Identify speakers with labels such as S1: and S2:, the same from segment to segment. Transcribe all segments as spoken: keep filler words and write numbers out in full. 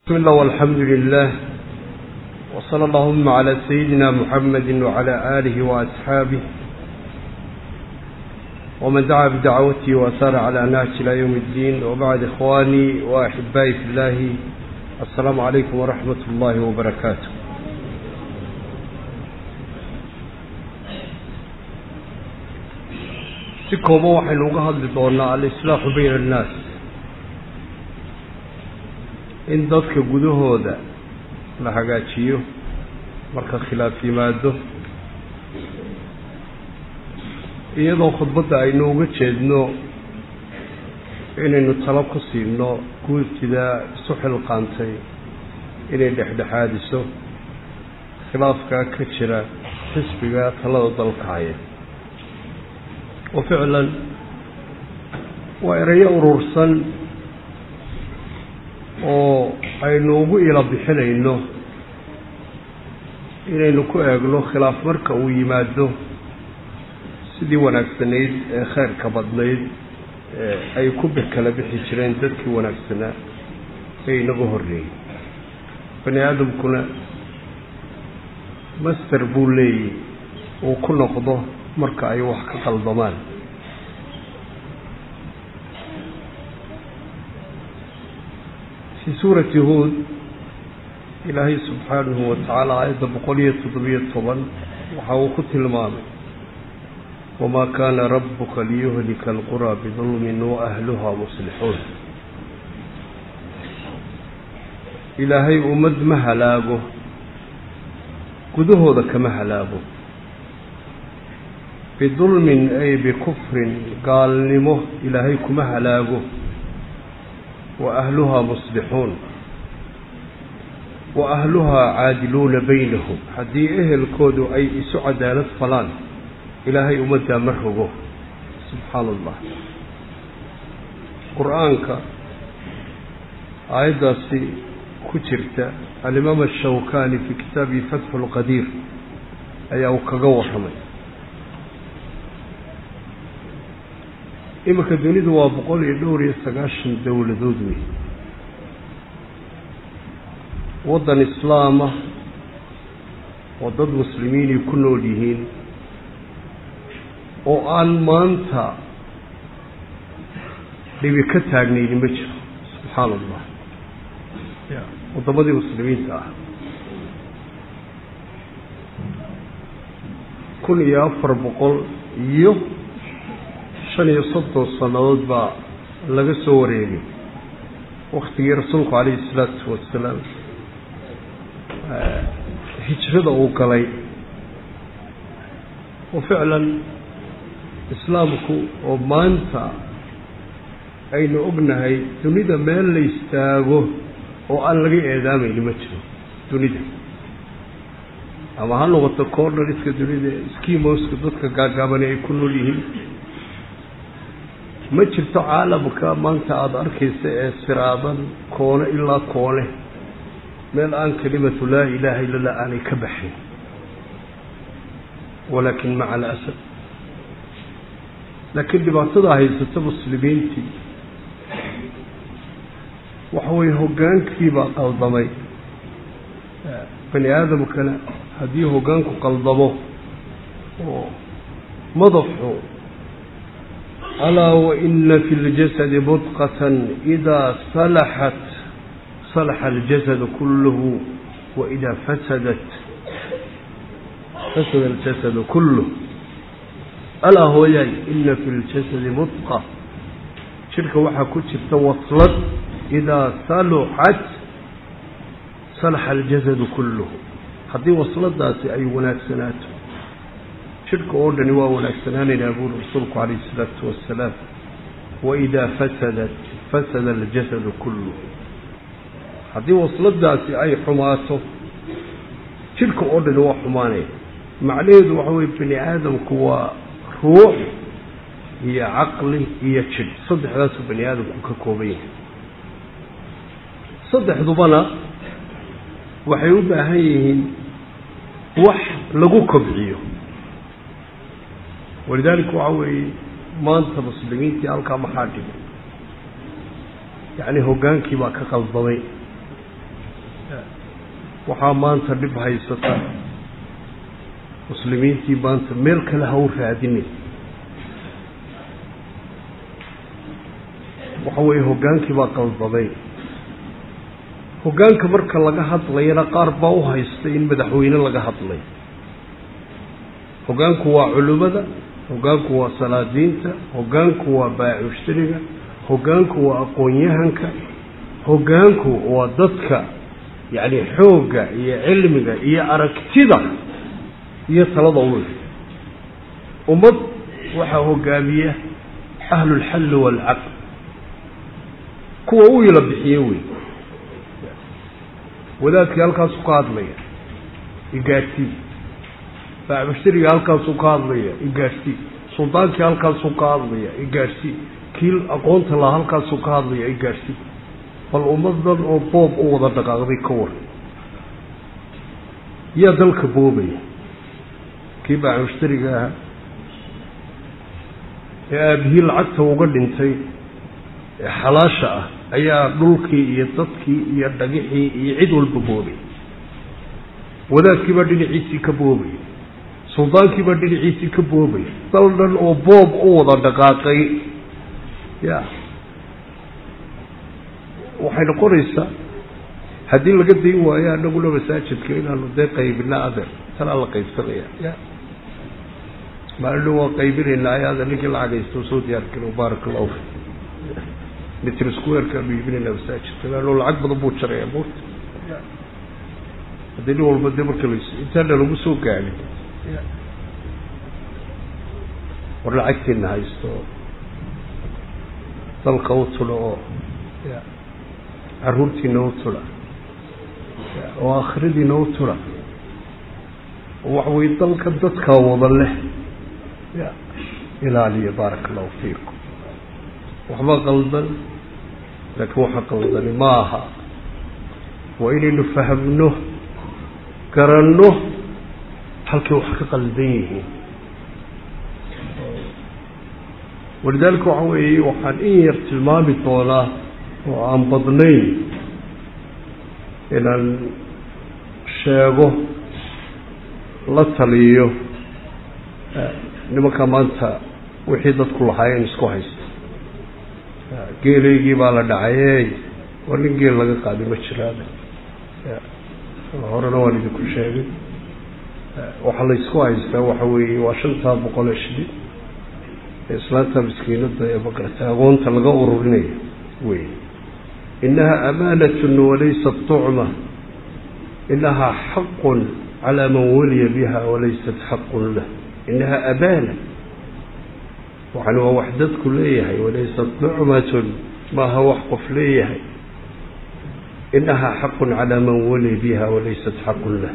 S1: بسم الله والحمد لله وصلى اللهم على سيدنا محمد وعلى آله وأصحابه ومن دعا بدعوته وسار على نهج إلى يوم الدين. وبعد إخواني وأحبائي في الله، السلام عليكم ورحمة الله وبركاته. سكوبا وحين وقهد لدونا الإصلاح بين الناس، in dadka gudahooda la hagaajiyo marka khilaaf yimaado, iyadoo khudbadda aynu uga jeedno inaynu talo ku siino guurtida isu xilqaantay inay dhexdhexaadiso khilaafka ka jira xisbiga talada dalka haya. oo ficlan waa erayo urursan oo aynu ugu ila bixinayno inaynu ku eegno khilaaf marka uu yimaado sidii wanaagsanayd ee khayrka badnayd ee ay ku kala bixi jireen dadkii wanaagsanaa ee inagu horreeyay. bani aadamkuna master buu leeyahay uu ku noqdo marka ay wax ka qaldamaan. في سورة هود إلهي سبحانه وتعالى آية بقولية تضبية طبعا وحاوكت المامي وما كان ربك ليهلك القرى بظلم وأهلها مصلحون. إلهي أمد مهلاقه كده ذاك مهلاقه بظلم أي بكفر قال نمه إلهيكم مهلاقه وأهلها مصلحون وأهلها عادلون بينهم. حدي أهل كودو أي سعدالة فلان إلهي أمدى مرهقه. سبحان الله. قرآنك أيضا سي كترت الإمام الشوكاني في كتابه فتح القدير أي أو كقوة حمي إما كدوني دوا بقول يدور يستقاشن دولة دودوي وضن إسلامه وضد مسلمين يكونوا ليهين وآن مانتا لبكتاقني لمجر. سبحان الله. وضمدي مسلمين تا كل يافر بقول يو shan iyo soddon sannadood baa laga soo wareegay waqtigii rasuulku calayhi salaatu wasalaam hijrada uu galay. oo ficlan islaamku oo maanta aynu ognahay dunida meel la istaago oo aan laga eedaamayni ma jiro dunida, ama ha noqoto corneriska dunida skimoska dadka gaagaabani ay ku nool yihiin. ma jirto caalamka maanta aada arkaysa ee siraadan koone ilaa koone meel aan kelimatu laa ilaaha illa allah aanay ka baxin. walaakin maca alasad laakiin dhibaatada haysata muslimiintii waxa weye hoggaankii baa qaldamay. bani aadamkana haddii hoggaanku qaldamo oo madaxu ألا وإن في الجسد مضغة إذا صلحت صلح الجسد كله وإذا فسدت فسد الجسد كله. ألا هو يعني إن في الجسد مضغة شركة وحا كتشف توصلت إذا صلحت صلح الجسد كله. هذه وصلت ذات أي وناكسنات شرك أوردني وأولاكسنان يقول رسولك عليه الصلاة والسلام وإذا فسدت فسد الجسد كله. هذه وصلت ذاتي أي حماته شرك أوردني وحماني معنيه وحوي بني آدم كوا روح هي عقلي هي شد صدح ذات بني آدم ككوبين صدح ضبنا وحيوبها هيهن وح لقوك بعيه. ولذلك وعوي ما أنت مسلمين تيالك محاكم يعني هو كان كيما كقلضمي waxaa maanta dhib haysata muslimiintii maanta meel kale ha u raadinin waxa weeye hoggaankii baa qaldaday hoggaanka marka laga hadlayana qaar baa u haysta in madaxweyne laga hadlay hoggaanku waa culimada hoggaanku waa salaadiinta hoggaanku waa baaci mushtariga hoggaanku waa aqoon-yahanka hoggaanku waa dadka yacni xoogga iyo cilmiga iyo aragtida iyo talada u leh ummad waxaa hoggaamiya ahlulxalli waalcaqd kuwa u ila bixiye wey wadaadkii halkaasuu ka hadlaya igaarsii baaci mushtariga halkaasuu ka hadlaya igaarsii suldaankii halkaasuu ka hadlaya igaarsii kii aqoonta laha halkaasuu ka hadlaya igaarsii bal ummadan oo boob u wada dhaqaaqday ka war yaa dalka boobaya kii baaci mushtariga ahaa ee aabihii lacagta uga dhintay ee xalaasha ah ayaa dhulkii iyo dadkii iyo dhagixii iyo cid walba boobay wadaadkiibaa dhinaciisii ka boobay suldaankiibaa dhinaciisii ka boobay dal dhan oo boob u wada dhaqaaqay ya waxay noqonaysaa haddii laga dayn waayo anaguna masaajidka inaanu dee qaybina adeer tanaa la qaybsanaya ya maalin waa qaybinaynaa ayaada ninkii lacag haysto soo diyaargalo baarak allahu fi mitr squarekaanu iibinaynaa masaajidka laano lacag badan buu jaraya buurta haddii nin walba dee marka las intaana lagu soo gaadhin war lacagtiina haysto dalka u tulo oo caruurtiina u tula oo aakhiradiina u tula oo waxa weye dalka dadkaa wada leh ya ilaaliya baaraka allahu fiikum waxba qaldan laakiin waxa qaldani ma aha waa inaynu fahamno garanno halkay wax ka qaldan yihiin walidaalika waxa weeye waxaan in yar tilmaami doonaa oo aan badnayn inaan sheego la taliyo nimanka maanta wixii dadku lahaayeen isku haysta geelaygii baa la dhacayey war nin geel laga qaaday ma jiraada horena waan idinku sheegay waxaa laysku haystaa waxa weeye waa shantaa boqol ee shili ee islaanta miskiinada ee magarata agoonta laga ururinayo wey inaha amaanatun walaysat tucma inahaa xaqun calaa man waliya biha walaysat xaqun lah inaha amaana waxani waa wax dadku leeyahay walaysat nucmatun maaha wax qof leeyahay inahaa xaqun calaa man waliya biha walaysat xaqun lah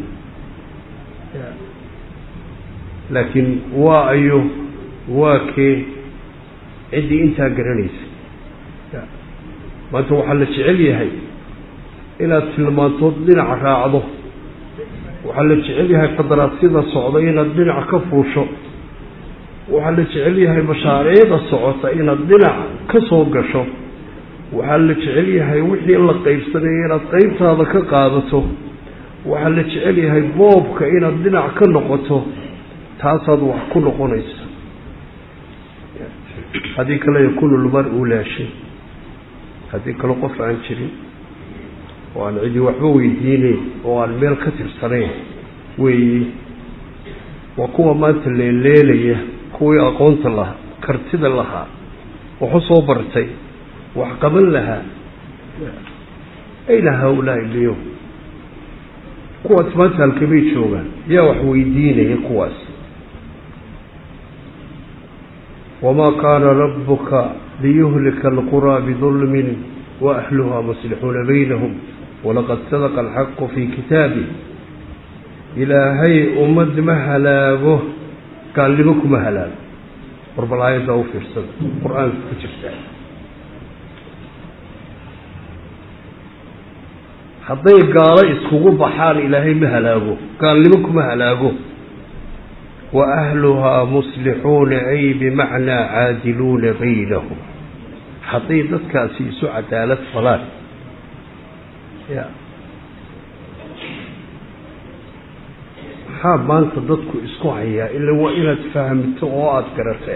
S1: laakiin waa ayo waa kee ciddii intaa garanaysa maanta waxaa la jecel yahay inaad tilmaantood dhinaca raacdo waxaa la jecel yahay qadaraasyada socda inaad dhinaca ka fuusho waxaa la jecel yahay mashaariicda socota inaad dhinac ka soo gasho waxaa la jecel yahay wixii la qaybsanaya inaad qaybtaada ka qaadato waxaa la jecel yahay boobka inaad dhinac ka noqoto taasaad wax ku noqonaysa haddii kale yakunu lmar-u laa shay haddii kale qof aan jirin oo aan cidi waxba weydiineyn oo aan meel ka tirsanayn weeye waa kuwa maanta leeleelaya kuwii aqoonta lahaa kartida lahaa waxu soo bartay wax qaban lahaa ayna haulaai lyowm kuwaas maanta halkamay joogaan yaa wax weydiinaya kuwaas wamaa kaana rabuka liyuhlika alquraa bidulmin waahluhaa muslixuuna baynahum walaqad sadaqa alxaqu fii kitaabi ilaahay ummad ma halaago gaalnimo kuma halaago warbal aayaddaa u fiirsada qur-aanka ku jirtaa hadday gaalo iskugu baxaan ilaahay ma halaago gaalnimo kuma halaago waahluhaa muslixuuna ay bimacnaa caadiluuna baynahum hadday dadkaasi isu cadaalad falaan ya maxaa maanta dadku isku hayaa ilaa waa inaad fahamto oo aada garatee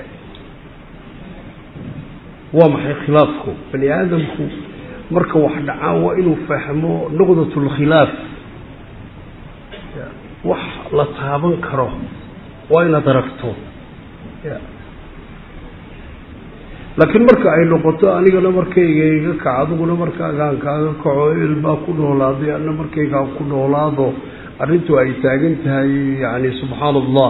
S1: waa maxay khilaafku bani aadamku marka wax dhacaan waa inuu fahmo nuqdatul khilaaf wax la taaban karo waa inaad aragto laakiin marka ay noqoto anigana markayga iga kac adiguna markaagaan kaaga kaco el baa ku noolaaday ana markaygaan ku noolaado arrintu ay taagan tahay yani subxaana allah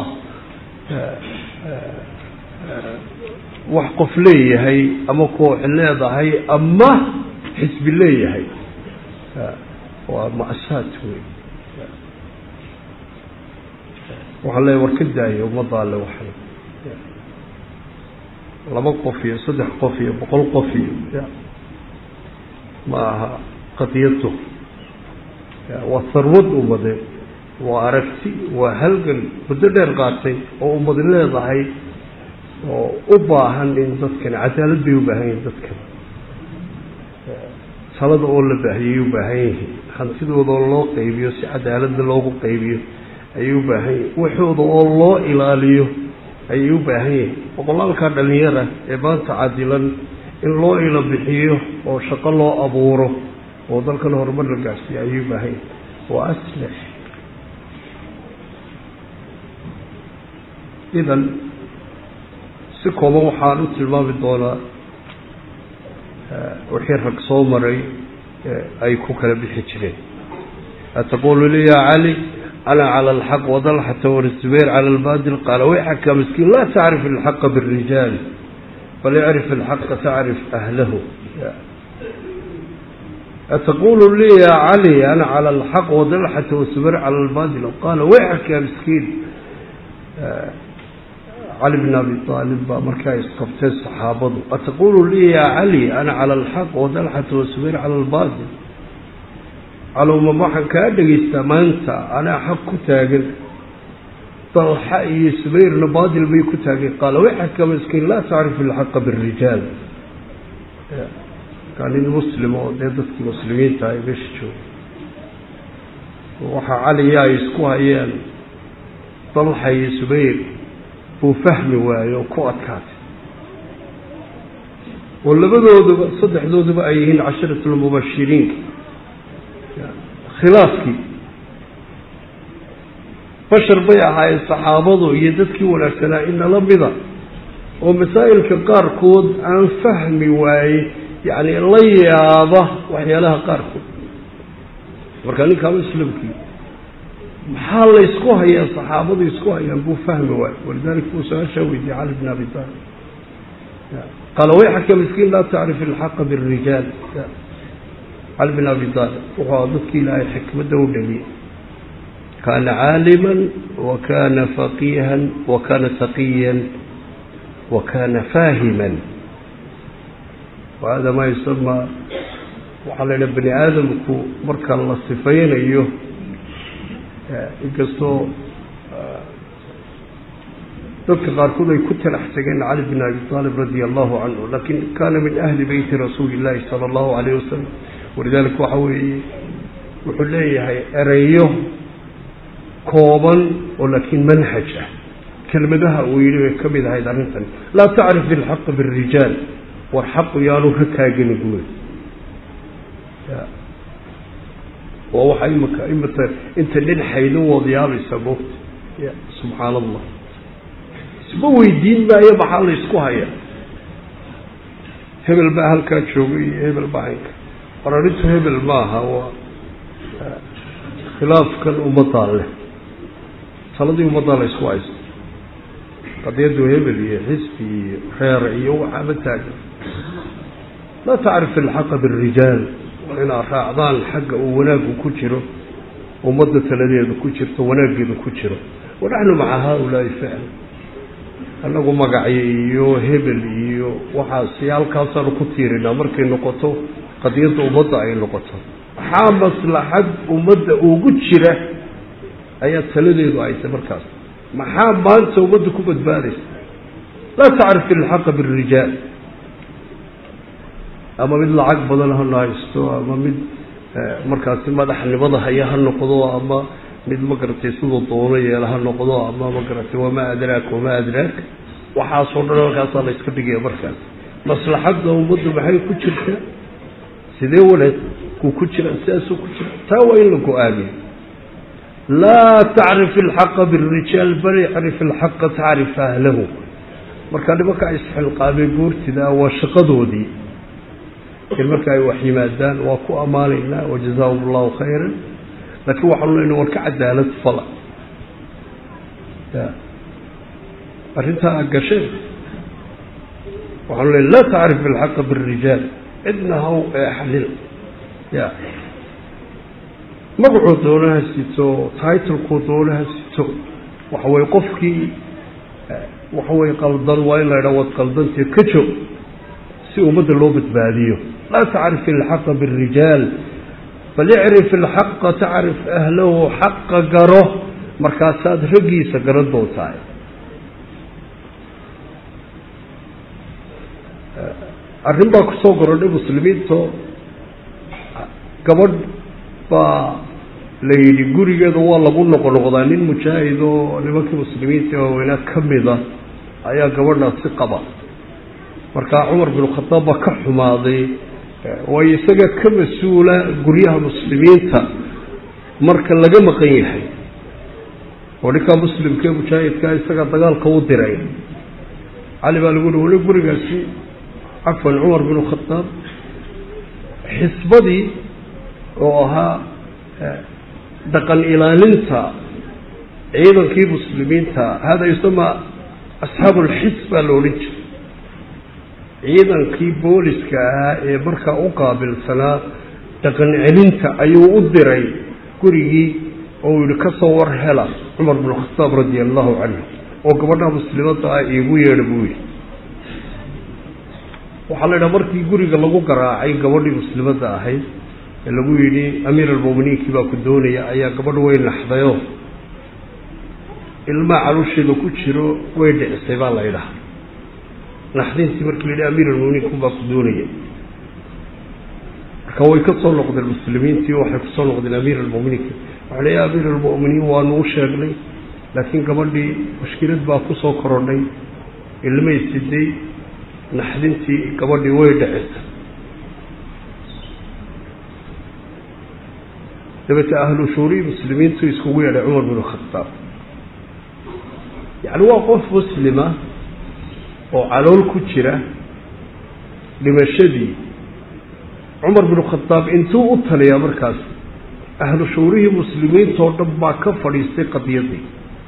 S1: wax qof leeyahay ama koox leedahay ama xisbi leeyahay waa ma'saad wey waxaa leeyahay war ka daaya ummadda alle waxay laba qof iyo saddex qof iyo boqol qof iyo ma aha qadiyadtu waa sarwad ummadeed waa aragti waa halgan muddo dheer qaatay oo ummad leedahay oo u baahan in dadkan cadaalad bay u baahan yihiin dadkan talada oo la baahiyay u baahan yihiin hantidooda oo loo qaybiyo si cadaaladda loogu qaybiyo ayay u baahan yihiin waxooda oo loo ilaaliyo ayay u baahan yihiin boqolaalkaa dhalinyara ee maanta cadilan in loo ilo bixiyo oo shaqo loo abuuro oo dalkan horumar la gaarsiiyo ayay u baahan yihiin waa aslix idan si kooban waxaan u tilmaami doonaa wixii rag soo maray ay ku kala bixi jireen ataqulu li ya cali ana cala alxaq wadalxata wasubayr cala albadil qaala wayxaka miskiin laa tacrif alxaqa birijaal bal icrif alxaqa tacrif ahlahu ataqulu li ya cali ana cala alxaq wadalxata wasubayr cala albadil qaala wayxaka miskiin علي بن أبي طالب مركز قبتي الصحابة أتقول لي يا علي أنا على الحق وذلحة وسبير على الباطل على ما بحن كأنك استمنت أنا حق تاجر طلحة سبير الباطل بيك تاجر قال ويحك مسكين لا تعرف الحق بالرجال كان المسلم وديدك المسلمين تاي بيشتو وحا علي يا يسكوها ايان طلحة سبير buu fahmi waayo ku adkaatay oo labadooduba saddexdooduba ay yihiin casharatul mubashiriin khilaafkii bashar bay ahaayeen saxaabadu iyo dadkii wanaagsanaa inala mida oo masaa'ilka qaarkood aan fahmi waaye yacni la yaaba waxyaalaha qaarkood marka ninkaa muslimkii maxaa la isku hayaa saxaabadu isku hayaan buu fahmi waayo walidaalika buu su-aashaa weydiiyey cali bn abi talib qaala wayxaka miskiin laa tacrif alxaqa birijaal cali bn abi talib wuxuu dadkii ilaahay xikmadda u dhaliyey kaana caaliman wa kana faqiihan wa kana taqiyan wa kana faahiman wahada maa yusamaa waxaa la yidhaha bani aadamku marka la sifaynayo inkastoo dadka qaarkood ay ku talax tageen cali bn abi talib radia allahu canhu lakin kana min ahli beyti rasuuli illahi sala allahu alayh wasalam walidalika waxa weeye wuxuu leeyahay ereyo kooban oo laakiin manhaj ah kelmadaha uu yidhi bay ka mid ahayd arrintan laa tacrif bilxaqa birijaal war xaqu yaanu ka taagani guud waa waxa imika imika inta nin xaylo wadiyaabaysa moogta ya subxaan allah isma weydiin maayo maxaa la isku hayaa hebel baa halkaa joogay iyo hebel baa haynka war arrintu hebel maaha waa khilaafkan ummaddaa leh taladii ummaddaa la isku haysto qadiyadu hebel iyo xisbi iyo reer iyo waxaaba taagan laa tacrif alxaqa birijaal waa inaad raacdaan xagga uu wanaaggu ku jiro ummadda taladeedu ku jirto wanaaggeedu ku jiro wanaxnu maca haaulaai ficl annagu magacyo iyo hebel iyo waxaasi halkaasaanu ku tiirinaa markay noqoto qadiyadda ummadda ay noqoto maxaa maslaxad ummadda ugu jira ayaa taladeedu ayta markaas maxaa maanta ummadda ku badbaadaysa laa tacrif ilxaqa birijaal ama mid lacag badan ha haysto ama mid markaasi madaxnimada haya ha noqdo ama mid ma garatay siduu doono yeelaha noqdo ama ma garatay wamaa adraak wamaa adraak waxaasoo dhan halkaasaa la iska dhigaya markaas maslaxadda ummaddu maxay ku jirtaa sidee wanaagku ku jira sidaasuu ku jira taa waa in la go-aamiyo laa tacrif ilxaqa birijaal bal icrif ilxaqa tacrif ahlahu markaa nimanka isxilqaamay guurtida waa shaqadoodii in marka ay wax yimaadaan waa ku ammaanaynaa wajazaahum allahu khayran laakiin waxaanu leyna war ka cadaalad fala arrintaa a gasheen waxaanu leyna laa tacrif ilxaqa birijaal cidna haw eexlil ya magacuu doonaha sito titlekuu doonaha sito waxaweye qofkii waxaweye qaldan waa in la ydhaa waad qaldantee ka joog si ummadda loo badbaadiyo laa tacrif ilxaqa birijaal bal icrif ilxaqa tacrif ahlahu xaqa garo markaasaad raggiisa garan doontahay arrin baa kusoo gorodhay muslimiinto gabadh baa la yidhi gurigeeda waa lagu noqonoqdaa nin mujaahid oo nimankii muslimiinta waaweynaa ka mida ayaa gabadhaasi qaba markaa cumar bin khadaab baa ka xumaaday waayo isaga ka mas-uula guryaha muslimiinta marka laga maqan yahay oo ninkaa muslimkee mujaahidkaa isaga dagaalka u diray cali baa lagu yihi wali gurigaasi cafwan cumar bin khadaab xisbadii oo ahaa dhaqan ilaalinta ciidankii muslimiinta hada yusamaa asxaabu alxisb baa la odhan jiray ciidankii booliska ahaa ee markaa u qaabilsanaa dhaqan celinta ayuu u diray gurigii oo yihi kasoo war hela cumar bin khadaab radia allahu canhu oo gabadha muslimadda ah iigu yeedha buu yihi waxaa la yidhaha markii guriga lagu garaacay gabadhii muslimadda ahayd ee lagu yidhi amiir almu'miniinkii baa ku doonaya ayaa gabadh way naxdayo ilmaa calusheeda ku jiro way dhicisay baa la yidhaha naxdintii markii la yidhi amiir almu'miniinku baa ku doonaya marka way ka soo noqdeen muslimiintii oo waxay kusoo noqdeen amiir almu'miniinka waxaa la yidhi amiir almu'miniin waanu u sheegnay laakiin gabadhii mushkilad baa kusoo korodhay ilmay siday naxdintii gabadhii way dhicisay dabeete ahlu shuuri muslimiintu iskugu yeedhay cumar bin khadaab yacni waa qof muslima oo calool ku jira dhimashadii cumar bin khadaab intuu u taliyaa markaas ahlu shuurihii muslimiintoo dhan baa ka fadhiistay qadiyaddii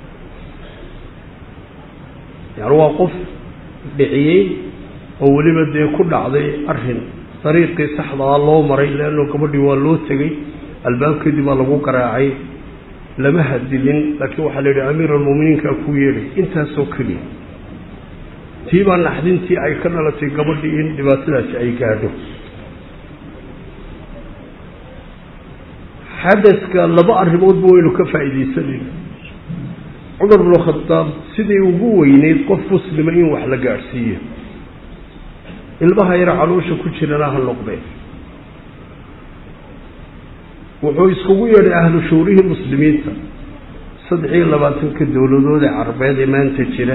S1: yani waa qof dhiciyey oo weliba dee ku dhacday arrin dariiqii saxdaa loo maray leanno gabadhii waa loo tegey albaabkeedii baa lagu garaacay lama hadilin laakiin waxaa la yidhi amiir almu'miniinkaa ku yeedhay intaasoo keliya tii baa naxdintii ay ka dhalatay gabadhii in dhibaatadaasi ay gaadho xadaska laba arrimoodba waynu ka faa'iidaysanayna cumar bin khadaab sidii ugu weyneyd qof muslima in wax la gaadhsiiyo ilmaha yar caloosha ku jirana ha noqdeen wuxuu iskugu yeedhay ahlu shuurihii muslimiinta saddex iyo labaatanka dowladood ee carabeed ee maanta jira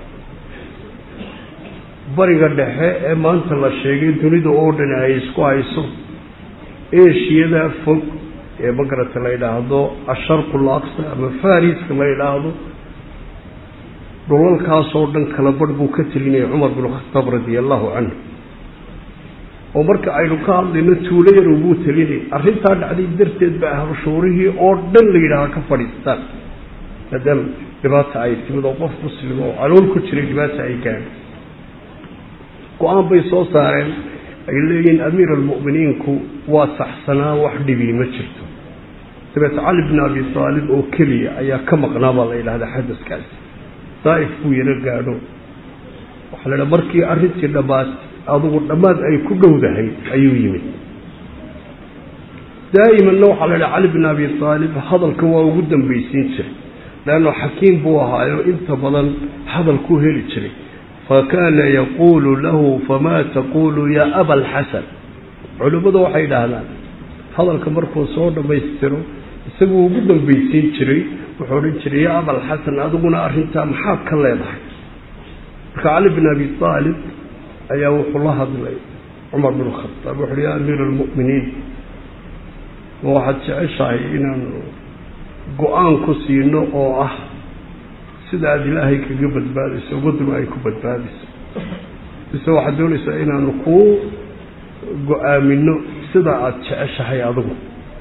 S1: bariga dhexe ee maanta la sheegay dunida oo dhan ay isku hayso eeshiyada fog ee magarata la yidhaahdo asharqu alaqsa ama fariska la yidhaahdo dhulalkaasoo dhan kala badh buu ka telinayay cumar bin khadaab radia allahu canhu oo marka aynu ka hadlayno tuulo yar ubuu telinay arrintaa dhacday darteed ba ahlu shuurihii oo dhan la yidhaaha ka fadhiistaan maadaama dhibaata ay timid oo qof muslima oo calool ku jiray dhibaata ay gaadho go-aan bay soo saareen ay leeyihiin amiir almu'miniinku waa saxsanaa wax dhibii ma jirto dabeete cali bn abi aalib oo keliya ayaa ka maqnaa baa la yidhahdaa xadaskaasi daa'if buu yaro gaadho waxaa la idhaha markii arrintii dhammaad adugu dhammaad ay ku dhowdahay ayuu yimid daa'imanna waxaa la idhaha cali bn abi aalib hadalka waa ugu dambaysiin jiray leanno xakiim buu ahaayo inta badan hadal ku heli jiray fakaana yaquulu lahu famaa taqulu ya aba alxasan culimmadu waxay idhaahdaan hadalka markuu soo dhammaystiro isagoo ugu dambaysiin jiray wuxuu odhan jiray yaa abal xasan adiguna arrintaa maxaad ka leedahay marka cali bin abi aalib ayaa wuxuu la hadlay cumar bin khataab wuxuu yaa amiir almu'miniin waxaad jeceshahay inaan go-aan ku siino oo ah sida aad ilaahay kaga badbaadayso umaduna ay ku badbaadayso mise waxaad doonaysaa inaanu kuu go-aamino sida aad jeceshahay adigu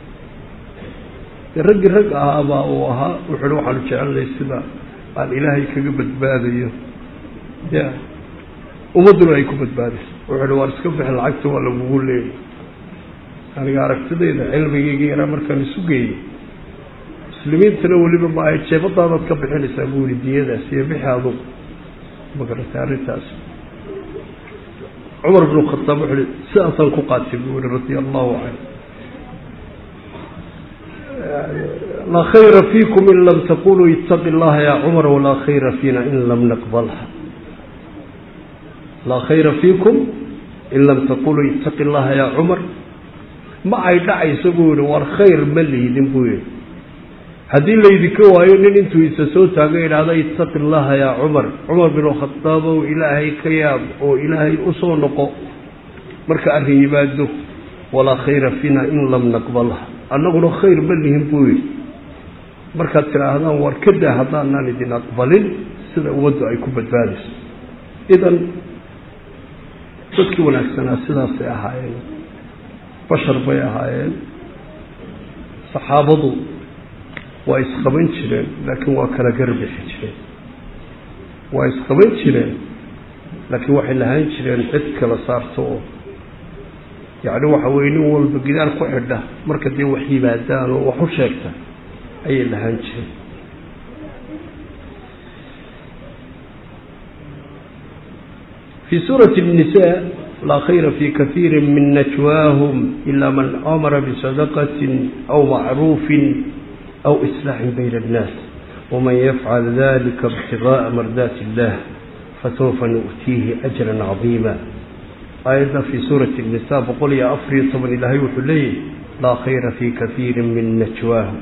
S1: raggi rag ahaabaa uu ahaa wuxuuhi waxaanu jecelnay sida aan ilaahay kaga badbaadayo ya ummaduna ay ku badbaadayso wuxuuhi waan iska bixin lacagta waa lagugu leeyay aniga aragtidayda cilmigayga yaraa markaan isu geeyey muslimiintana weliba ma ay jeebadaadaad ka bixinaysaa buu yihi diyadaas iyo bixi adugu magaratay arrintaas cumar binu khataab wuxuu ihi sidaasaan ku qaatay buu yihi radia allahu canhu laa khayra fiikum in lam taquluu ittaqi allaha ya cumar walaa khayra fiina in lam naqbalha laa khayra fiikum in lam taquluu ittaqi allaha ya cumar ma ay dhacayso buu yihi war khayr ma liidin buu yihi haddii laydinka waayo nin intuu isa soo taaga idhaahda ittaqi allaha yaa cumar cumar binu khataab ow ilaahay ka yaab oo ilaahay usoo noqo marka arrin yimaado walaa khayra fiina in lam naqbalha annaguna khayr ma lihin buu yihi markaad tidhaahdaan war kadaa haddaanaan idin aqbalin sida ummaddu ay ku badbaadayso idan dadkii wanaagsanaa sidaasay ahaayeen bashar bay ahaayeen saxaabadu waa isqaban jireen laakiin waa kala garbixi jireen waa isqaban jireen laakiin waxay lahaan jireen cid kala saarto oo yacni waxa weye nin walba gidaal ku xidha marka dee wax yimaadaan oo wax u sheegta ayay lahaan jireen في سورة النساء لا خير في كثير من نجواهم إلا من أمر بصدقة أو معروف أو إصلاح بين الناس ومن يفعل ذلك ابتغاء مرضات الله فسوف نؤتيه أجرا عظيما أيضا في سورة النساء بقول يا أفريط من إلهي وحلي لا خير في كثير من نجواهم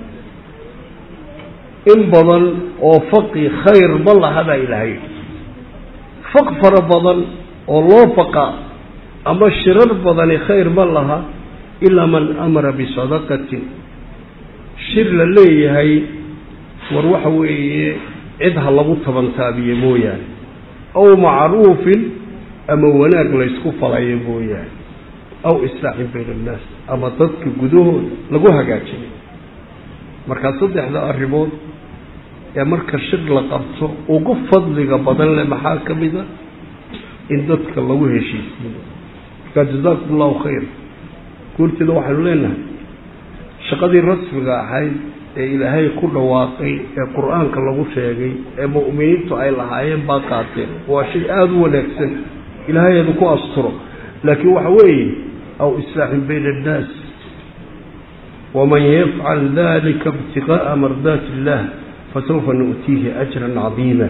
S1: إن بضل وفقي خير بالله هذا إلهي فقفر بضل والله فقا أما الشرر بضل خير بالله إلا من أمر بصدقة shir la leeyahay war waxa weeye cid ha lagu tabantaabiye mooyaane aw macruufin ama wanaag la isku falayo mooyaane aw islaaxin bayna annaas ama dadka gudahooda lagu hagaajiyo markaa saddexda arrimood ee marka shir la qabto ugu fadliga badan leh maxaa ka mid a in dadka lagu heshiisiiyo markaa jazaakum allahu khayr guurteeda waxaynu leenahay shaqadii rasmiga ahayd ee ilaahay ku dhawaaqay ee qur-aanka lagu sheegay ee mu'miniintu ay lahaayeen baa qaateen waa shay aada u wanaagsan ilaahayeedu ku asturo laakiin waxa weeye aw islaaxin bayna annaas waman yafcal dalika ibtiqaa'a mardaati illah fasawfa nu'tiihi ajran cadiima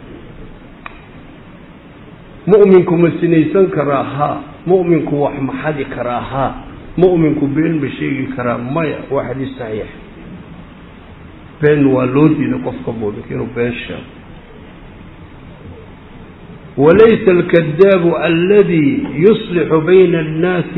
S1: mu'minku ma sinaysan karaa haa mu'minku wax maxadi karaa haa mu'minku been ma sheegi karaa maya waa xadiis saxiix been waa loo diiday qofka mu'minka inuu been sheego walaysa alkadaabu alladii yuslixu bayna annaasi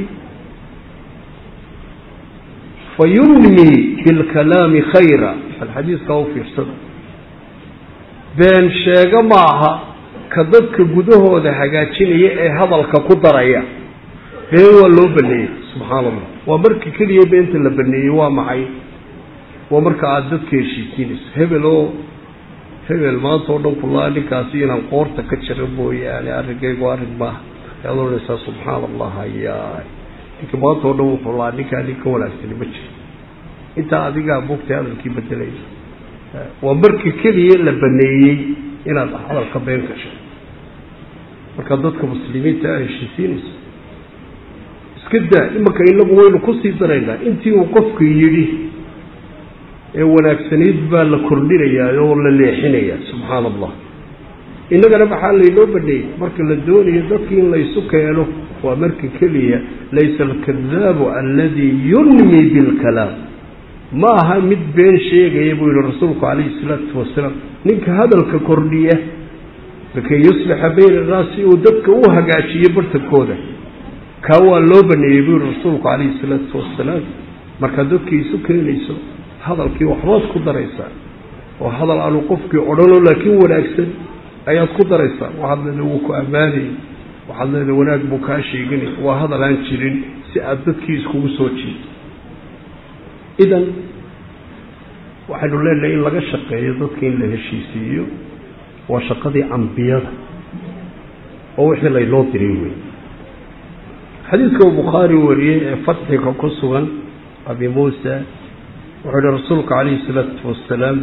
S1: fayunmi bilkalaami khayra alxadiiska u fiirsada been sheego maaha ka dadka gudahooda hagaajinaya ee hadalka ku daraya been waa loo baneeyey subxaan allah waa markii keliya beenta la baneeyey waa maxay waa marka aada dadka heshiisiinayso hebel oo hebel maanta oo dhan kulaa ninkaasi inaan qoorta ka jira mooyaane arrinkaygu arrin maaha ayaad odhanaysaa subxaan allah hayaay ninka maanta oo dhan wuxuu laa ninkaa nin ka wanaagsani ma jiro intaa adigaa buugtay hadalkii bedelaysa waa markii keliya la baneeyey inaad hadalka been gasho marka dadka muslimiinta a heshiisiinayso iska daa imanka inagu waynu kusii daraynaa intii uu qofku yidhi ee wanaagsanayd baa la kordhinayaa oo la leexinayaa subxaan allah innagana maxaa laynoo baneeyey marka la doonayo dadkii in laysu keeno waa marka keliya laysa alkadaabu alladii yunmi bilkalaam ما ها مد بين شيء يبوي الرسول عليه الصلاة والسلام نك هذا الككردية لكي يصلح بين الناس ودك وهجع شيء برتكوده كوا لوبن يبوي الرسول عليه الصلاة والسلام مركزك يسكن ليسو هذا الكي وحراس قدر إنسان وهذا العنقف يقولون لكن ولا أكسر أيات قدر إنسان وهذا لوك أماني وهذا لوناك بكاشي جني وهذا لانشرين سأدت كيس خمسوتشي إذن واحد الله اللي إلا الشقة يضد كين له الشيسيو وشقة دي أنبياء أو إحنا اللي لا تريوي حديث البخاري وريه فتح كقصوا أبي موسى وعلى رسولك عليه الصلاة والسلام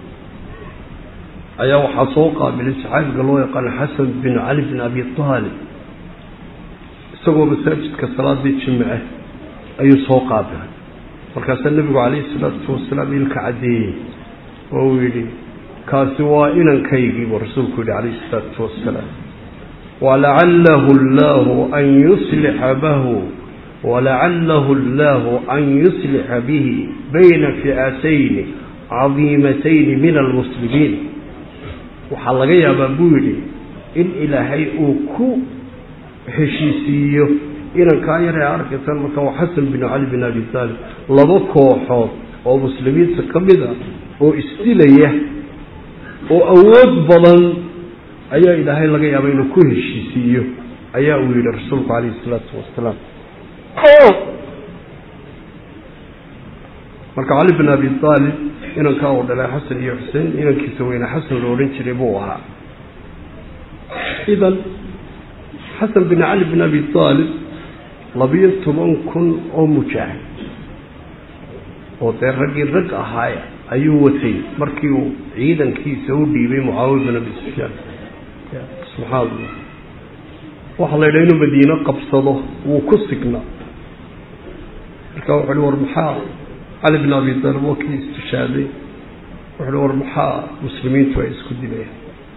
S1: أيها حصوقة بالإسحاق قالوا قال حسن بن علي بن أبي طالب سووا مساجد كالصلاة دي تشمعه أي صوقة بها فكان النبي عليه الصلاة والسلام الكعدي وويلي كاسوا إلى كيجي ورسولك عليه الصلاة والسلام ولعله الله أن يصلح به ولعله الله أن يصلح به بين فئتين عظيمتين من المسلمين وحلقي يا بابولي إن إلهي أوكو هشيسيو إن كان يرى عركة سلمك وحسن بن علي بن أبي طالب لبكوا حوض ومسلمين سكمدا وإستيليه وأود بضن أيها إلهي لقي يا بين كل هشيسيو أيها أولي رسولك عليه الصلاة والسلام marka Ali ibn Abi Talib inaan ka wadalay Xasan iyo Xuseen inankiisa weyna Xasan loo oran jiray buu ahaa idan Xasan bin Ali ibn Abi Talib labiyo toban kun oo mujaahid oo ragii rag ahaaya ayuu watay markii uu ciidankiisa u dhiibay Muawiya ibn Abi Sufyaan subhanallah waxa la yiraahdo inuu Madiina qabsado uu ku signaa marka wuxuu warmaxaa علي بن أبي طالب وكي استشهادي وحلو ورمحاء مسلمين توي اسكو دينيه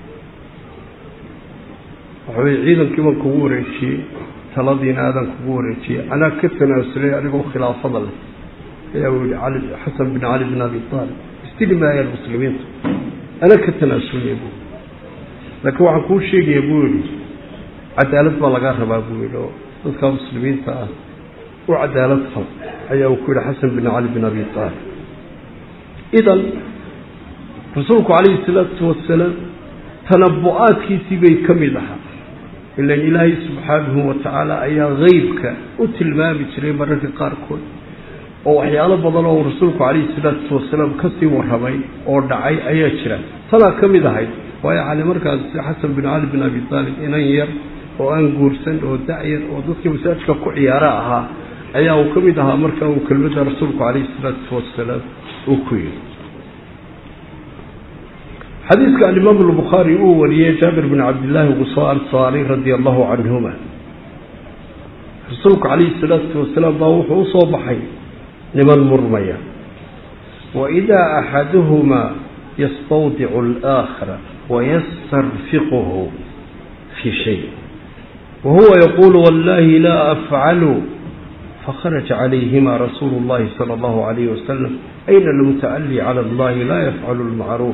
S1: وحوي عيدا كما كبوري شيء ثلاثين آدم كبوري شيء أنا كتنا أسري أريد خلاف فضل يا ولي علي حسن بن علي بن أبي طالب استلم يا المسلمين أنا كتنا أسري أبو لكن واحد كل شيء يقولي عدالة ما لقاها بابوي لو تذكر المسلمين تعال وعدالتهم أي وكل حسن بن علي بن أبي طالب إذن رسولك عليه الصلاة والسلام تنبؤات كيسي بي كمدها إلا إلهي سبحانه وتعالى أي غيبك أتل ما بتري مرة قاركون وحيانا بضله رسولك عليه الصلاة والسلام كسي ورهبي ودعي أي أشرا تلا كمدها ويا على مركز حسن بن علي بن أبي طالب إنير وأن قرسن ودعير وضدك مساجك كعيارها أيها وكمدها مركا وكلمة رسولك عليه الصلاة والسلام وكوي حديث كان الإمام البخاري وليه جابر بن عبد الله وقصار الصاري رضي الله عنهما رسولك عليه الصلاة والسلام ضوح وصوبحي لمن مرمية وإذا أحدهما يستودع الآخر ويسترفقه في شيء وهو يقول والله لا أفعل فخرج عليهما رسول الله صلى الله عليه وسلم أين المتعلي على الله لا يفعل المعروف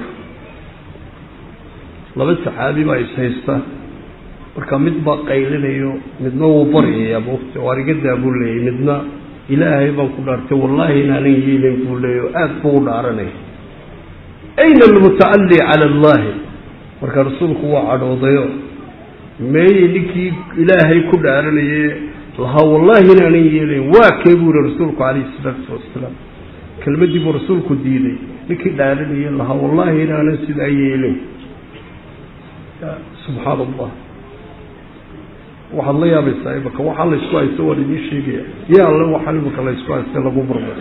S1: لبس صحابي ما يسهسته marka mid ba qaylinayo midna uu bariyo buufta warigada buu leeyahay midna ilaahay baan ku dhaartay wallahi inaan yeelin buu leeyahay aad buu dhaaranay ayna almutaalli ala allah marka rasuulku waa cadoodayo meeyidkii ilaahay ku dhaaranayay laha wallahi inaan yeelin waa keebuu rasuulku alayhi salatu wasalaam kelmadii buu rasuulku diiday ninkii dhaaranayay laha wallahi inaan sidaa yeelin subhanallah waxaa la yaabaysaa imaka waxaa la isku haysto waan idiin sheegaya yaa alle waxaa imaka la isku haysta lagu burburay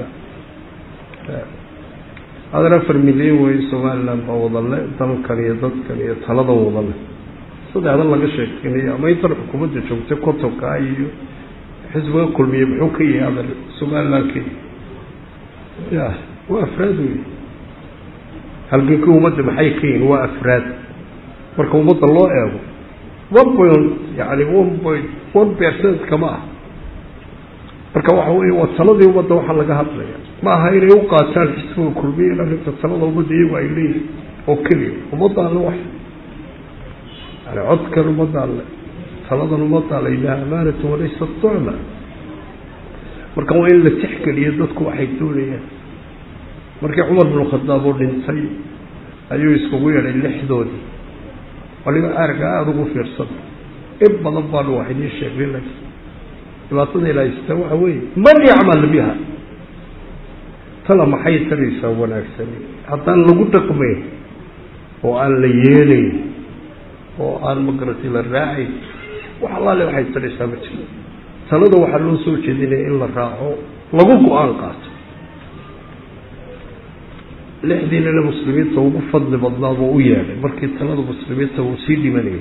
S1: adana afar milyan wey somaliland baa wadalle dalkan iyo dadkan iyo taladan wadalle saddexdan laga sheekeynaya ama intan xukuumadda joogtay kotonka iyo xisbiga kulmiye muxuu ka yahay adal somalilandka ya waa afraad wey halganka ummadda maxay ka yihiin waa afraad marka ummadda loo eego one point يعني one point one percent كما marka waxa weey waa taladii umada waxa laga hadlaya maaha inay u qaataan xisbiga kulmiya arrinta talada ummadda iyagu ay leeyihin oo keliya ummadda alle wax yani codkan ummadda alle taladan ummadda alle ilaha amaanatu walaysa tucma marka waa in la tixgeliyo dadku waxay doonayaan markii cumar bin khadaab oo dhintay ayuu iskugu yeedhay lixdoodii waliba aarga aada ugu fiirsan in badan baanu wax idiin sheegnay laakiin dhibaatada ilaahaysta waxa weeye man yacmal biha tala maxay taraysaa wanaagsan haddaan lagu dhaqmayn oo aan la yeelayn oo aan magarati la raacayn wax allaale waxay taraysaa ma jiro talada waxaa loo soo jeedinaya in la raaco lagu go-aan qaato lixdiinana muslimiinta ugu fadli badnaa buu u yeedhay markii talada muslimiinta uu sii dhimanayay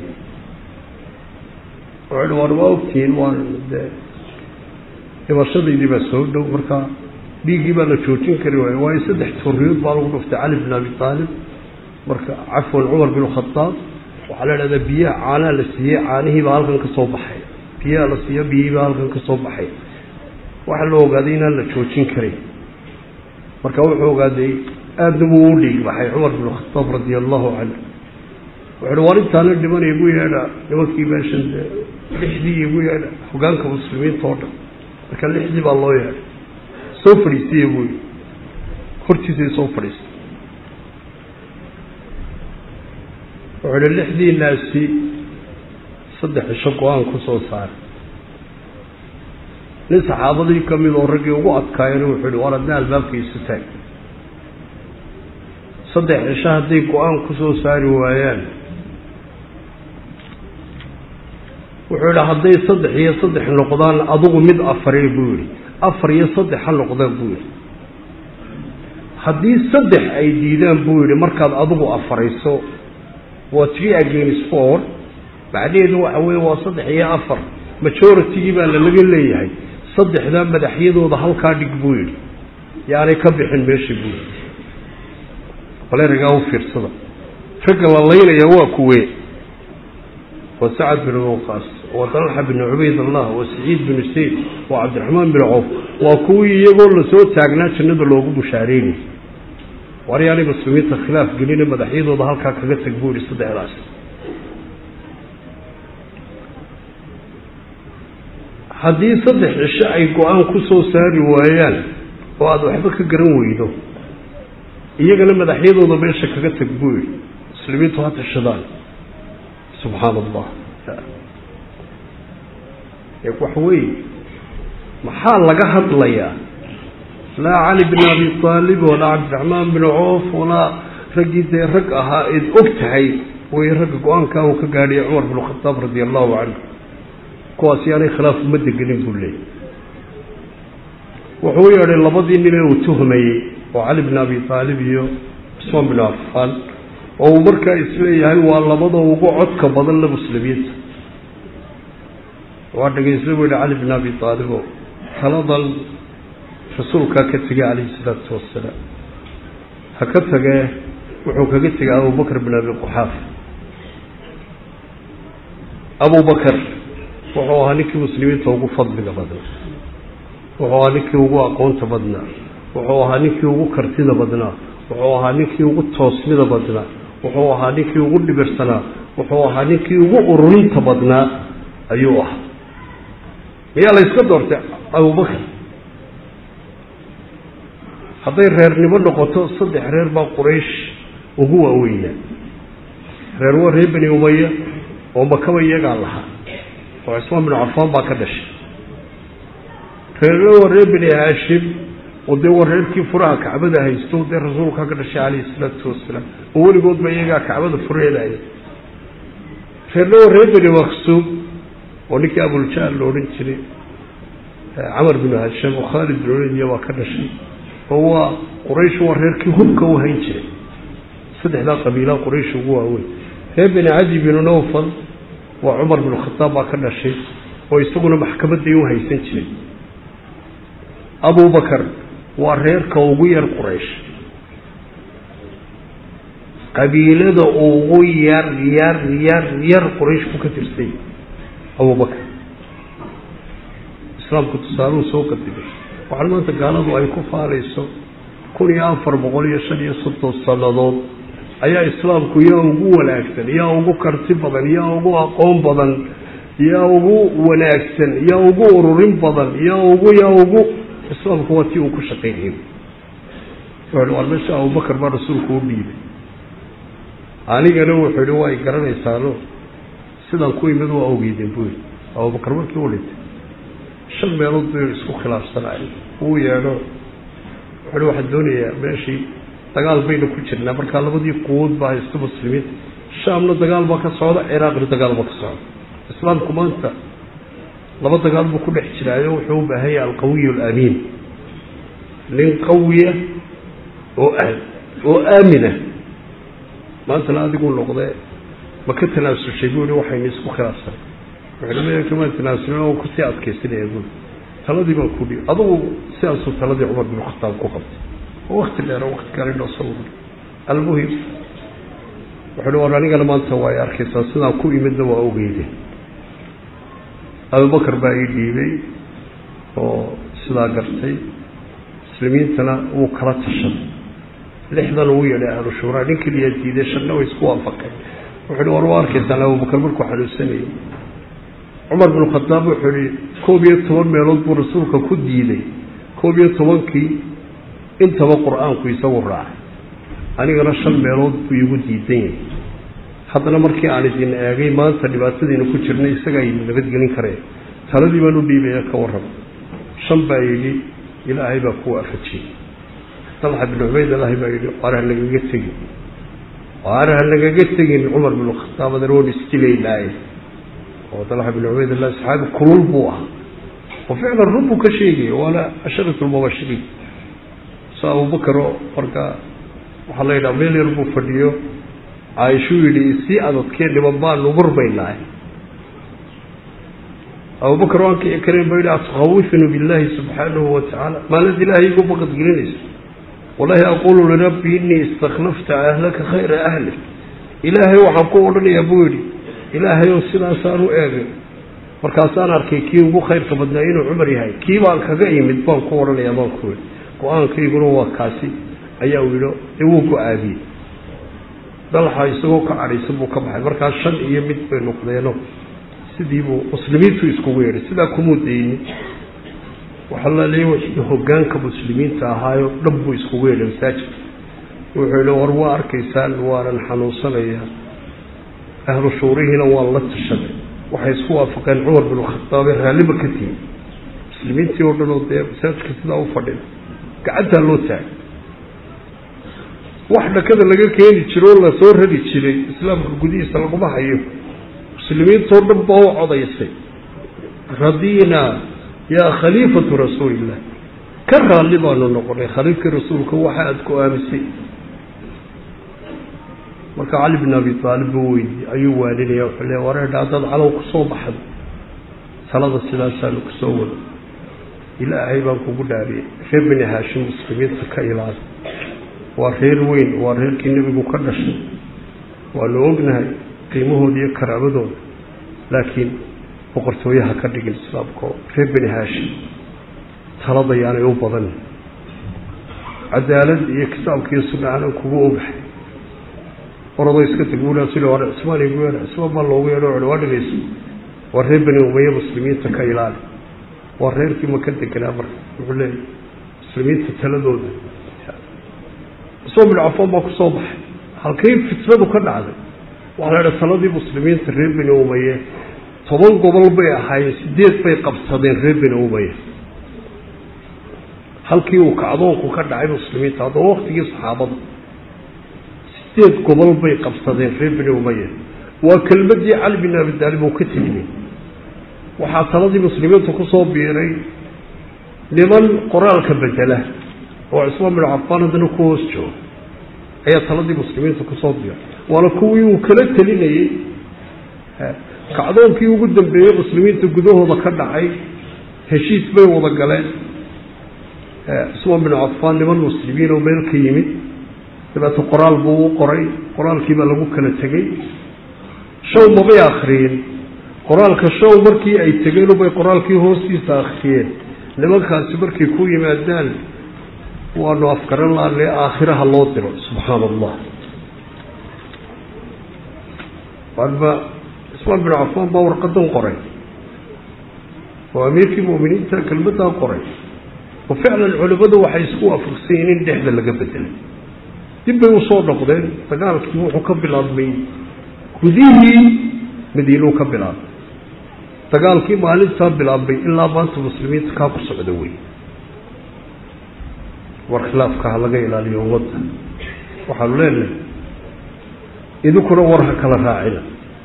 S1: wuxuu waan waa ogtihiin waan dee dhimashadaydii baa soo dhow markaa dhiiggii baa la joojin kari waayo waayo saddex tooriyood baa lagu dhuftay cali bin abi taalib marka cafwan cumar bin khadaab waxaa la idhahdaa biyaha caanaha la siiyey caanihii baa halkan ka soo baxay biyaha la siiyo biyihii baa halkan ka soo baxay waxaa la ogaaday inaan la joojin karin marka wuxuu ogaaday aadna buu u dhiig baxay cumar bin khadaab radia allahu canhu wuxuuhi war intaana dhiman igu yeedha nimankii meeshan lixdii igu yeedha hogaanka muslimiinta oo dhan marka lixdii baa loo yeedhay soo fadhiisiya buu yii hortiisay soo fadhiistay wuxuu ihi lixdii naasi saddex cisho go-aan ku soo saaray nin saxaabadii ka mid oo raggii ugu adkaayana wuxuu ihi war adna albaabka isu taag saddex cisho hadday go-aan ku soo saari waayaan wuxuu yidhi hadday saddex iyo saddex noqdaan adugu mid afare buu yihi afar iyo saddex ha noqdaan buu yihi haddii saddex ay diidaan buu yihi markaad adugu afarayso waa three against four macnaheedu waxa weye waa saddex iyo afar majoritigii baa lalaga leeyahay saddexdaa madaxyadooda halkaa dhig buu yihi yaanay ka bixin meesha buu yihi bale ragaa u fiirsada ragga la laynaya waa kuwee waa sacad bin waqaas waa talxa bin cubaydallah waa saciid bin sayd waa cabdiraxmaan bin cawf waa kuwii iyagoo lasoo taagnaa jannada loogu bushaareynay war yaanay muslimiinta khilaaf gelina madaxyadooda halkaa kaga tag buu yihi saddexdaas haddii saddex cisho ay go-aan ku soo saari waayaan oo aada waxba ka garan weydo iyagana madaxyadooda meesha kaga tag buu yihi muslimiintu ha tashadaan subxaana allah waxa weeye maxaa laga hadlayaa laa cali bin abi aalib walaa cabdiraxmaan bin coof walaa raggii dee rag ahaa eed og tahay way ragga go-aankaa uu ka gaadhiyay cumar bin khadaab radia allahu canhu kuwaas yaanay khilaaf uma degenin buu leeyay wuxuu yeedhay labadii nin ee uu tuhmayey oo cali bin abi aalib iyo cusmaan bin affaan oo uu markaa isleeyahay waa labada ugu codka badan la muslimiinta waa dhegeysta buu yihi cali bin abi aalib oo taladan rasuulkaa ka tegay calayhi salaatu wasalaam ha ka tagee wuxuu kaga tegay abubakr bin abi quxaafa abubakar wuxuu ahaa ninkii muslimiinta ugu fadliga badnaa wuxuu ahaa ninkii ugu aqoonta badnaa wuxuu ahaa ninkii ugu kartida badnaa wuxuu ahaa ninkii ugu toosnida badnaa wuxuu ahaa ninkii ugu dhibirsanaa wuxuu ahaa ninkii ugu ururinta badnaa ayuu ahaa miyaa la yska doortay abubakar hadday reernimo noqoto saddex reer baa quraysh ugu waaweynaa reer waa reer bani umaya oo makaba iyagaa lahaa oo cismaan bin cafaan baa ka dhashay reerna waa reer bani haashim oo dee waa reerkii furaha kacbada haysto dee rasuulkaa ka dhashay calayhi salaatu wasalaam oo weligoodba iyagaa kacbada fureedaya reerna waa reer bani maksuum oo ninkii abuljahl la odhan jiray camar bin hasham oo khaalid bin oladiya baa ka dhashay oo waa quraysh waa reerkii hubka u hayn jiray saddexdaa qabiilaa quraysh ugu waaweyn reer bani cadi binu nawfal waa cumar bin khadaab baa ka dhashay oo isaguna maxkamaday u haysan jiray abubakar waa reerka ugu yar quraysh qabiilada ugu yar yar yar yar quraysh ku ka tirsay abubakar islaamku tusaaluu soo qadimay waxaan maanta gaaladu ay ku faarayso kun iyo afar boqol iyo shan iyo soddon sannadood ayaa islaamku yaa ugu wanaagsan, yaa ugu karti badan, yaa ugu aqoon badan, yaa ugu wanaagsan, yaa ugu ururin badan, yaa ugu yaa ugu islaamku waa tii uu ku shaqaynayay. war meesha abubakar baa rasuulku u dhiibay, anigana wuxuu yihi waa y garanaysaano sidaan ku imid waa ogeydeen buu yidhi. abubakar markii u dhintay shan meelood bay isku khilaafsanay, uu yeedho wuxuu hi waxaan doonayaa meeshii dagaal bayna ku jirnaa, markaa labadii quwood baa haysta muslimiinta, shaamna dagaal baa ka socda, ciraaqna dagaal baa ka socda. islaamku maanta laba dagaal buu ku dhex jiraayo wuxuu u baahan yahay alqawiy alaamiin, nin qawiya oo oo aamina. maantana adigu noqdee ma ka tanaasushay buu hi waxaynu isku khilaafsanay, wuxuu kama tanaasulin oo kusii adkaysanaya buu taladii baan ku dhiib. adugu sidaasuu taladii cumar bin khataab ku qabtay oo wakti dheer oo wakti kale noo soo waday. almuhim wuxuu war anigana maanta waa ay arkaysaa sidaan ku imidna waa ogeyde. abubakar baa ii dhiibay oo sidaa gartay, muslimiintana wuu kala tashaday, lixdan uu yeedhay ahlu shuuraa, nin keliya diiday, shanna way isku waafaqeen. wuxuu hi war waa arkaysaan abubakar markuu xanuunsanayay. cumar bin khataab wuxuu hi koob iyo toban meelood buu rasuulka ku diiday, koob iyo tobankii intaba qur-aanku isagu raacay, anigana shan meelood buu igu diidan yahay. haddana markii aan idin eegay maanta dhibaatadiina ku jirnay isagaa idin nabadgelin kareen, taladii baan u dhiibaya ka warrama. shan baa yidhi ilaahay baa ku waafajiyey. talxa bin cubaydallaahi baa yidhi waar ha nagaga tegin, waar ha nagaga tegin cumar bin khataab adana waan isdilaynaaye. oo talxa bin cubaydallahi saxaabi kulul buu ahaa oo ficlan run buu ka sheegaya, waana asharatu lmubashiriin. so abubakar oo markaa waxaa la yidhaha meel yar buu fadhiyo, caaishuu yidhi sii adadkee dhiban baanu murmaynahay. abubakar waan kici kareen ba yidhi atukawifinu billahi subxaanahu watacaala, maalad ilaahay igu baqadgelinaysa. wallahi aquulu lirabbi innii istakhlafta ahlaka khayra ahlik, ilaahay waxaan ku odhanayaa buu yidhi ilaahay oo sidaasaan u eegay, markaasaan arkay kii ugu khayrka badnaa inuu cumar yahay, kii baan kaga imid baan ku odhanayaa baan ku yidhi. go-aankayguna waa kaasi ayaa u yidhi ee wuu go-aamiyey. dalxa isagoo ka cadhaysan buu ka baxay. markaas shan iyo mid bay noqdeeno sidii buu muslimiintu iskugu yeedhay. sidaa kumuu daynin, waxaa la leeya wixii hoggaanka muslimiinta ahaayo dhan buu iskugu yeedhay masaajidka. wuxuu yidhi war waa arkaysaan waanan xanuunsanayaa, ahlu shuurihiina waan la tashaday, waxay isku waafaqeen cumar bin khataab ee raalliba ka timi. muslimiintii oo dhan oo dee masaajidka sidaa u fadhina gacantaa loo taagay. wax dhakada laga keeni jiro oo lasoo rari jiray islaamka gudihiisa laguma hayo. muslimiintoo dhan baa u codaysay radiinaa yaa khaliifatu rasuulillah, ka raalli baanu noqonay khaliifkii rasuulka waxa aada ku aamisay. marka cali bin abi aalib buu weydiiyey, ayuu waaninaya, wuxuu le wareedha haddaad calow ku soo baxdo talada sidaasaanu ku soo wado, ilaahay baan kugu dhaariyey reer bani haashim muslimiinta ka ilaali, waa reer weyn, waa reerkii nebigu ka dhashay, waanu ognahay qiimahooda iyo karaabadooda, laakiin boqortooyaha ka dhigin islaamka oo reer bani haashim talada yaanay u badan, cadaalad iyo kitaabka iyo sunna aanan kugu ogahay. orodoo iska tag buula sida hore cismaan igu yeedha, cismaan baa loogu yeedho waa dhagayso, waa reer bani umaye muslimiinta ka ilaali, waa reerkii maka deganaa. marka wuxuu leeyahy muslimiinta taladooda. cusmaan bin cafaan baa kusoo baxay, halkay fitnadu ka dhacday waxaa la idhaha taladii muslimiinta reer bani umaye toban gobol bay ahaayeen, sideed bay qabsadeen reer bani umaye. halkii uu kacdoonku ka dhacay muslimiinta haddaba waktigii saxaabada sideed gobol bay qabsadeen reer bani umaye. waa kelmadii cali bin abi taalib uu ka tegmay. waxaa taladii muslimiinta kusoo biiray niman qoraalka bedela oo cusmaan bin cafaan haddana ku hoos jooga ayaa taladii muslimiinta kusoo biiray. waana kuwii uu kala telinayey kacdoonkii ugu dambeeyey muslimiinta gudahooda ka dhacay. heshiis bay wada galeen cusmaan bin cafaan niman muslimiin oo meel ka yimid, dabeeta qoraal buu u qoray, qoraalkiibaa lagu kala tegey. show mabay akriyeen qoraalka, show markii ay tegeen bay qoraalkii hoostiisa akriyeen nimankaasi markay ku yimaadaan waanu afgaran laanay aakhiraha loo diro subxaana allah waanba ismaan bin cafaan baa warqadan qoray oo amiirkii mu'miniinta kelmaddaa qoray oo ficlan culimmadu waxay isku waafaqsan yihiin in dhexda laga bedelay dib bay usoo noqdeen dagaalkii wuxuu ka bilaabmay gudihii madiinuu ka bilaabmay dagaalkii maalintaa bilaabmay ilaa maanta muslimiinta kaa ku socda wey war khilaafka ha laga ilaaliyo ummadda waxaanu leenahay idinkuna war ha kala raacina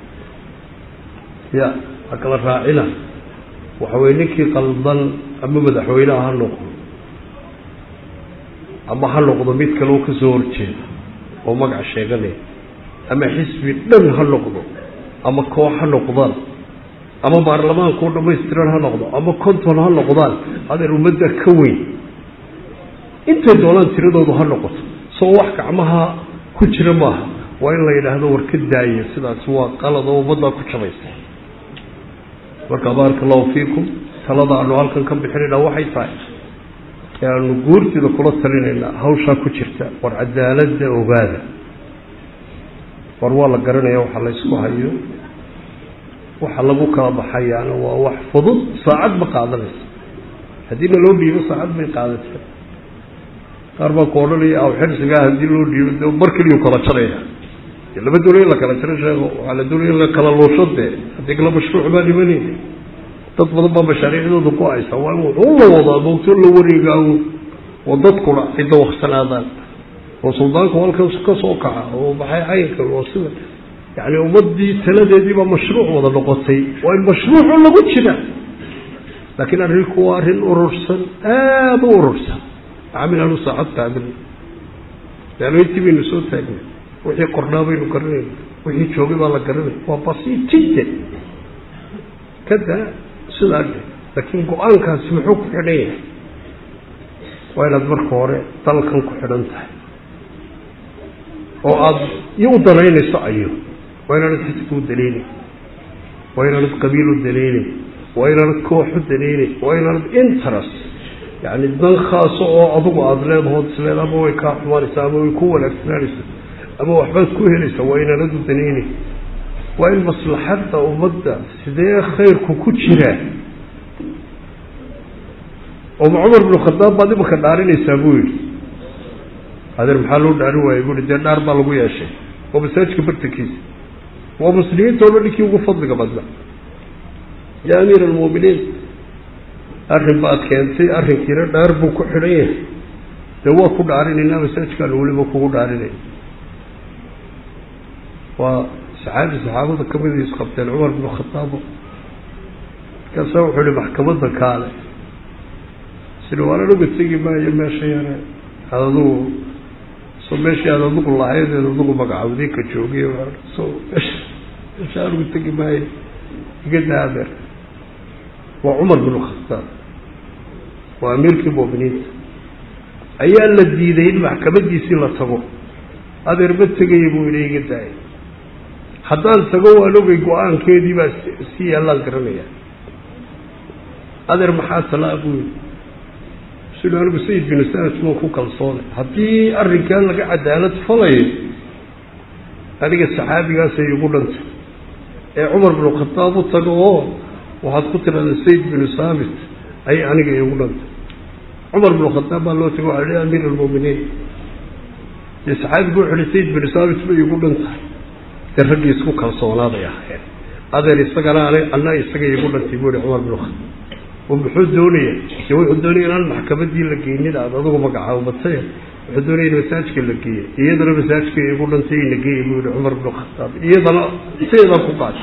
S1: ya ha kala raacina waxa weye ninkii qaldan ama madaxweyneha ha noqdo ama ha noqdo mid kale oo kasoo horjeeda oo magac sheeganaya ama xisbi dhan ha noqdo ama koox ha noqdaan ama baarlamaanka oo dhamaystiran ha noqdo ama konton ha noqdaan adeer ummadda ka weyn intay doonaan tiradoodu ha noqoto soo wax gacmaha ku jira maaha waa in la yidhaahdo war ka daaya sidaasi waa qalad oo ummaddaa ku jabaysa marka baaraka allahu fiikum talada aanu halkan ka bixinayna waxay tahay aanu guurtida kula talinaynaa hawshaa ku jirta war cadaaladda ogaada war waa la garanaya waxa la ysku hayo waxa lagu kala baxayaana waa wax fudud saacad ma qaadanaysa haddiina loo dhiibo saacad bay qaadatay qaar baa ku odhanaya aw xirsigaa haddii loo dhiibo de mar keliyu kala jaraya lama doonay in la kala jaro sheego waxaa la doonaya in la kala luusho dee haddii kala mashruuc baa dhimanayna dad badan baa mashaariicdooda ku haysa waa in wuxuu la wadaa moogto la wareegaago oo dadkuna ay dawaqsanaadaan oo suldaanku halkan ka soo kaca oo maxay caynka oo sida yacni ummaddii taladeediibaa mashruuc wada noqotay waa in mashruucu lagu jira laakiin arrinku waa arrin urursan aada u urursan caamil aanu saacad qaadan leanno intii baynu soo taagnay wixii qornaa baynu garanayna wixii joogay baa la garanaya waa basiit jiddan kada sidaa dhe laakiin go-aankaasi muxuu ku xidhan yahay waa inaad marka hore dalkan ku xidhan tahay oo aada iyo u danaynayso ayo waa inaanad xisbi u daliilay waa inaanad qabiil u daliilay waa inaanad koox u daliilay waa inaanad interest yacni dan khaaso oo adugu aada leedahood isleed ama way kaa xumaanaysaa ama way ku wanaagsananaysaa ama waxbaad ku helaysaa waa inaanad u daliilay waa in maslaxadda ummadda sidee khayrku ku jiraa oo cumar binu khadaab baad imanka dhaarinaysaa buu yidhi adeer maxaa loo dhaarin waayey buu yihi dee dhaar baa lagu yeeshay waa masaajidka bartankiisa waa muslimiinta o dhan ninkii ugu fadliga badna yaa amiir almu'miniin arrin baad keentay arrinkiina dhaar buu ku xidhan yahay dee waa ku dhaarinaynaa masaajidkaan weliba kugu dhaarinay waa saxaabi saxaabada kamid ay isqabteen cumar binu khadaabo markaasa wuxuu yihi maxkamadda kaale sida waanan uga tegi maayo meesha yare aad adugu so meeshii aad adugu lahaydeed adugu magacawdii ka joogay so meesha aan uga tegi maayo iga daadeer waa cumar binu khadaab waa amiirkii mu'miniinta ayaa la diiday in maxkamadiisii la tago adeer ma tegaya buu yidhi iga daaya haddaan tago waan ogay go-aankeedii baa si yaallaan garanaya adeer maxaa talaa buu yidhi sida anigu sayid binu sanad maan ku kalsoonay haddii arrinkan laga cadaalad falayo aniga saxaabigaasay igu dhantay ee cumar binu khadaab u tago oo waxaad ku tirahda sayid binu saabit ayay aniga igu dhantay cumar binu khadaab baa loo tago waxa hi amiir almu'miniin dee saxaabigu wuxu hi sayid binu saabit bay igu dhantahay dee raggii isku kalsoonaaday ahaayeen adeer isagana ana anna isaga igu dhantay buu hi cumar binu khadaab oo muxuu doonaya de wuxuu doonaya inaan maxkamadii la geynin aad adugu magacaabatay wuxuu doonaya in masaajka la geeya iyadana masaajka igu dhantay ina geeya buu yihi cumar binu khadaab iyadana sideedaa ku qaatay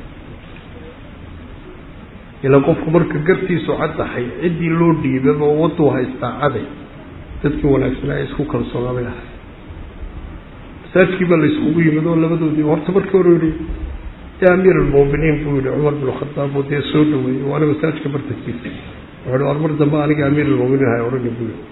S1: ilaa qofku marka gartiisu caddahay ciddii loo dhiibaba waduu haystaa caday dadkii wanaagsanaa isku kalsoonaaday ahay masaajkii baa la iskugu yimid oo labadoodii horta markii hore yihi yaa amiir almu'miniin buu yihi cumar binu khadaab oo dee soo dhaweeyey waana masaajka bartankiisa wuxuu hi war mar dambe aniga amiir almu'miniin hay odhani buu yihi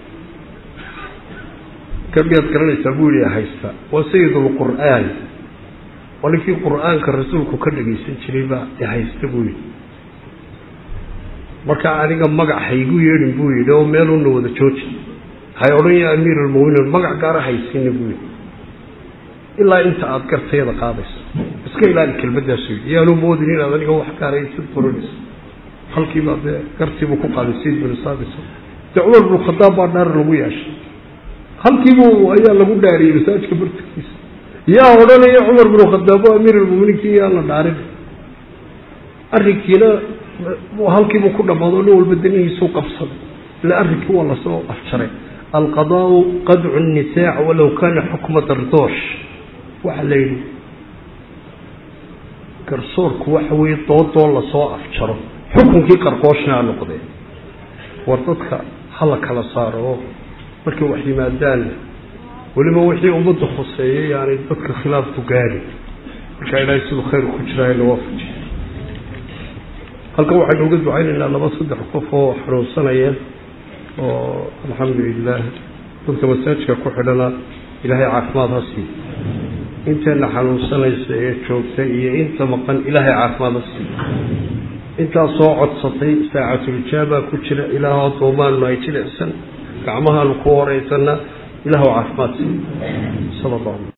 S1: ka miyaad garanaysaa buu yihi haysta waa sayidulqur'aan waa ninkii qur'aanka rasuulku ka dhagaysan jiray baa haysta buu yihi marka aniga magac haygu yeedhin buu yidhi oo meeluna wada jooji hay odhan ya amiir almu'miniin magac gaara haysiina buu yidhi ilaa inta aad gartayada qaadayso iska ilaali kelmaddaas yidhi yaanu moodin inaad aniga wax gaaraysid furanayso halkiibaa dee gartiibuu ku qaaday sayd binu saabisa dee cumar binu khadaab baa dhaar lagu yeeshay halkiibuu ayaa lagu dhaariyey masaajidka bartankiisa yaa odhanaya cumar binu khadaab oo amiir almu'miniinkii yaa la dhaarin arrinkiina halkiibuu ku dhammaado nin walba danihiisuu qabsaday ila arrinkii waa lasoo afjaray alqadaau qadcu nisaac walow kaana xukma dardoosh waxaa la yidhi garsoorku waxa weeye doodoo lasoo afjaro xukunkii qarqooshna a noqdee war dadka hala kala saaro oo markay wax yimaadaan weliba wixii ummadda khuseeyay yaanay dadka khilaafku gaari markaa ilaahay siduu khayr ku jiraayo waafaji halkan waxaynu uga ducaynaynaa laba saddex qof oo xanuunsanaya oo alxamdulilah dadka masaajidka ku xidhana ilaahay caafimaad ha siiyo inteena xanuunsanaysa ee joogta iyo inta maqan ilaahay caafimaad ha siiyo intaa soo codsatay saacatulijaaba ku jira ilaah addoomaanu ay jilicsan gacmahaanu ku horeysana ilaahu caafimaad siiyo sala allah